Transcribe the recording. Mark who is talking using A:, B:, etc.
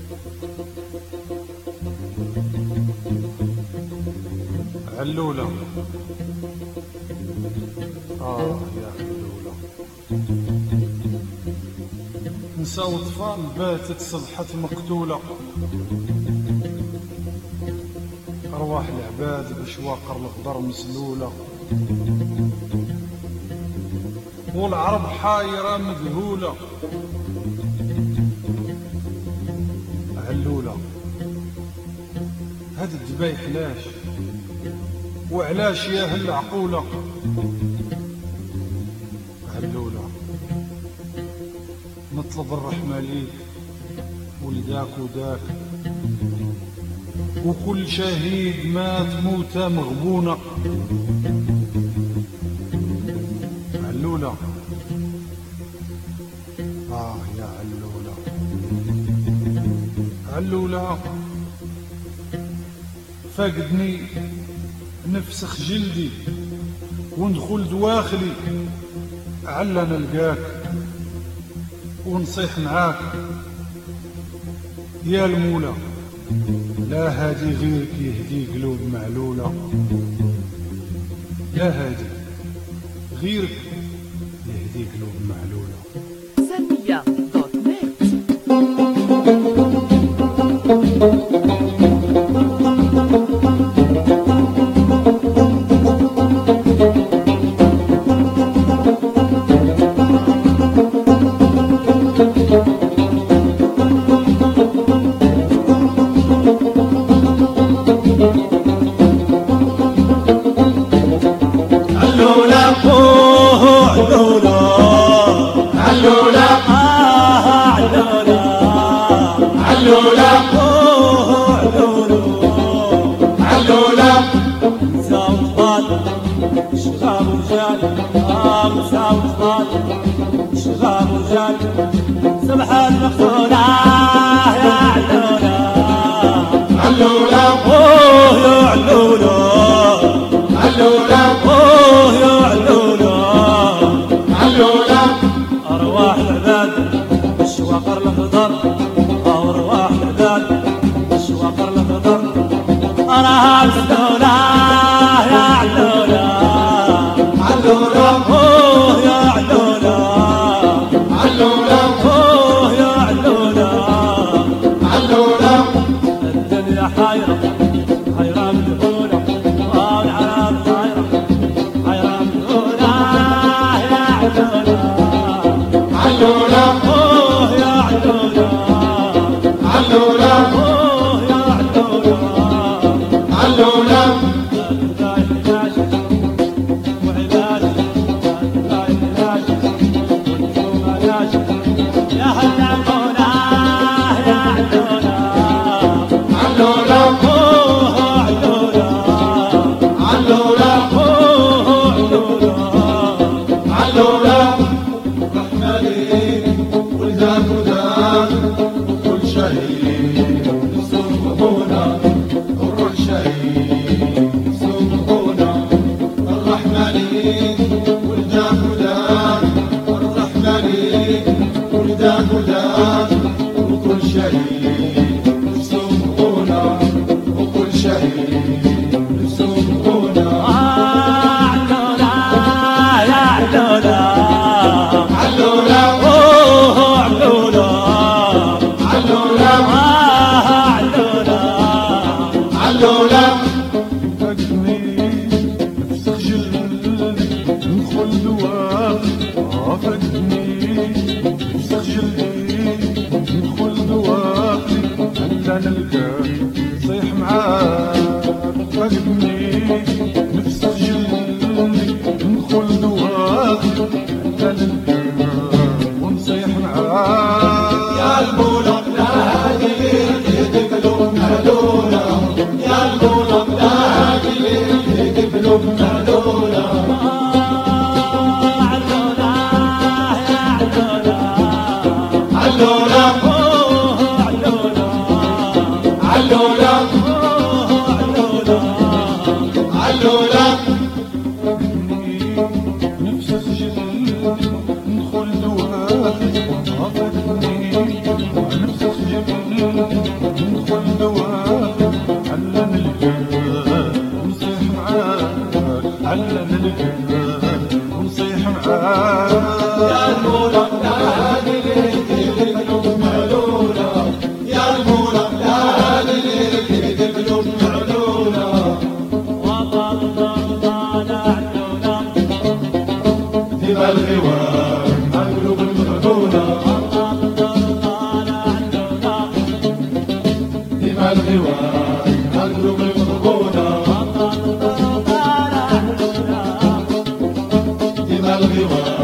A: علولة يا علولة، نساء وطفال باتت صبحت مقتولة، أرواح العباد بشواقر الغدر مسلولة، والعرب حايرة مذهولة. علولة هاد الدبايح علاش وعلاش يا هالعقولة؟ علولة نطلب الرحمة ليك ولداك وداك، وكل شهيد مات موتة مغبونة. علولة يا علولة، علولة فاقدني نفسخ جلدي وندخل دواخلي، علا نلقاك ونصيح معاك يا المولى. لا هادي غيرك يهدي قلوب معلولة، لا هادي غيرك يهدي قلوب معلولة.
B: سامية.net.
C: سبحان مقتولة يا علولة، علولة يا علولة، علولة يا علولة، علولة أرواح العباد بالشواقر الخضر، أرواح العباد بالشواقر الخضر، أراها مسلولة يا علولة، علولة يا علولة، علولة يا علولة، علولة الدنيا حيرة حيرة مذهولة، والعالم حيرة حيرة مذهولة يا علولة، علولة يا علولة، علولة يا علولة، علولة
A: صيح معاك فاقدني نفسك جلدي ندخل دواخلي، حتى نلقاك ونصيح معاك
C: يا المولى لا هادي يهدي قلوب معلولة، يا المولى لا هادي يهدي قلوب معلولة، علولة يا علولة، علولة علولة، علولة علولة
A: نفسك جلدي ندخل دواخلي، نفسك جلدي
C: دماء الغوار عالقلوب المخدونة دماء الغوار عالقلوب المخدونة دماء الغوار